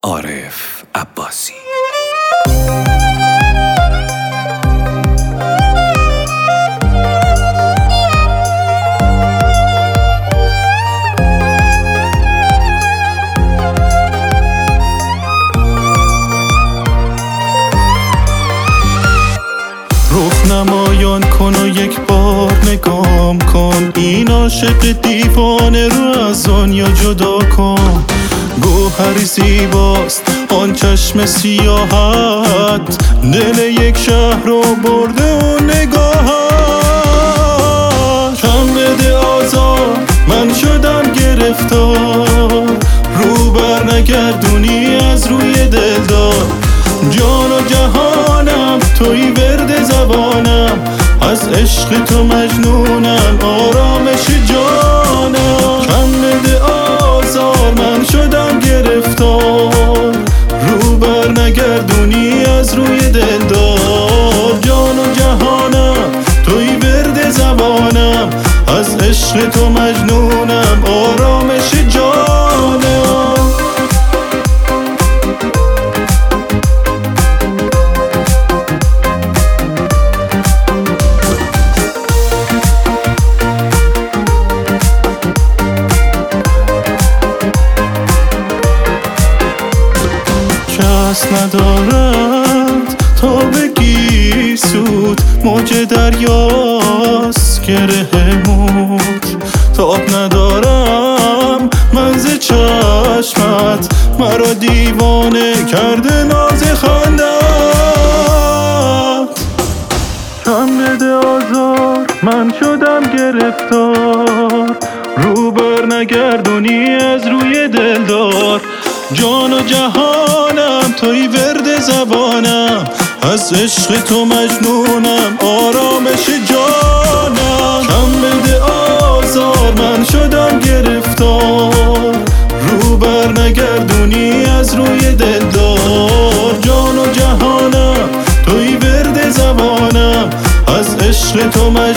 عارف عباسی. رخ نمایان کن و یک بار نگام کن، این عاشق دیوانه رو از دنیا جدا کن. گوهری زیباست آن چشم سیاهت، دل یک شهر رو برده و نگاهت. کم بده آزار من شدم گرفتار، رو بر نگردونی از روی دلدار. جان و جهانم توی ورد زبانم، از عشق تو مجنونم آرامش جانم. کم بده آزار من شدم گرفتار، رو بر نگردونی از روی دلدار. جان و جهانم توی ورد زبانم، از عشق تو مجنونم آرامش جانم. کس ندارد تا بگی سود، موج دریاست گره موج. تاب ندارم من ز چشمت، مرا دیوانه کرده ناز خندت. کم بده آزار من شدم گرفتار، رو بر نگردونی از روی دلدار. جان و جهانم توی ورد زبانم، از عشق تو مجنونم آرامش جانم. کم بده آزار من شدم گرفتار، رو بر نگردونی از روی دلدار. جان و جهانم توی ورد زبانم، از عشق تو مجنونم